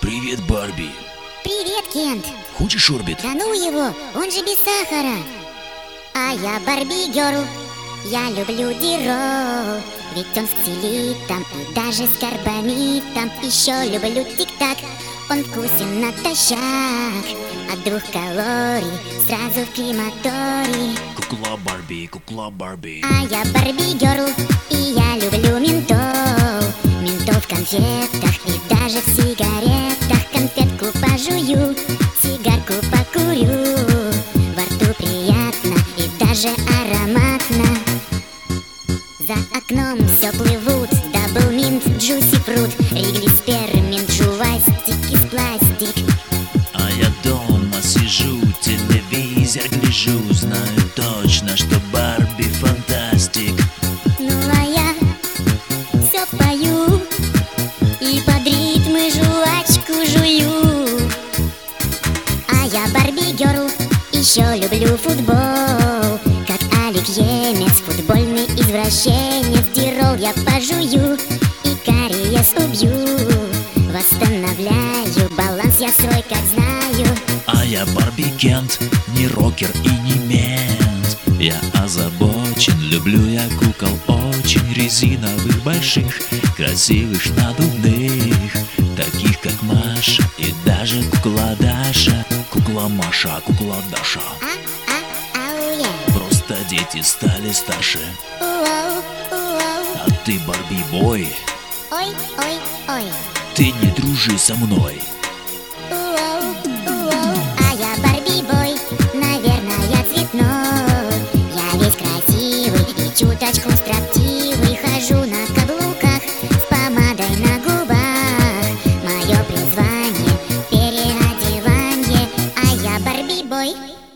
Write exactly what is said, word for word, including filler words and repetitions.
Привет, Барби. Привет, Кент. Хочешь орбит? Да ну его, он же без сахара. А я Барби Герл, я люблю Дирол. Ведь он с целитом и даже с карбамитом. Еще люблю тик-так, он вкусен натощак. От двух калорий сразу в крематорий. Кукла Барби, кукла Барби. А я Барби Герл, и я люблю ментол. Ментол в конфетах и даже в сигаретах. Конфетку пожую, сигарку покурю. Во рту приятно и даже ароматно. За окном все плывут даблминт, джуси фрут, ригли сперминт, жувай стики с пластик. А я дома сижу, телевизор гляжу. Знаю точно, что Барби фантастик. Ну а я все пою и под ритмы жвачку жую. А я Барби Герл, еще люблю футбол. Как Алик Емец, футбольный извращенец. Дирол я пожую и кариес убью. Восстанавливаю баланс я свой, как знаю. А я Барби Кент, не рокер и не мент. Я озабочен, люблю я кукол очень. Резиновых, больших, красивых, надувных. Таких как Маша и даже кукла Даша. Кукла Маша, кукла Даша. А, а, ау, я. Просто дети стали старше. Уоу, уоу. А ты Барби Бой, Ой, ой, ой. ты не дружи со мной. Уоу, уоу. А я Барби Бой, наверное, я цветной. Я весь красивый и чуточку строптивый. Хожу на каблуках с помадой на губах. Мое призвание — переодевание. А я Барби Бой.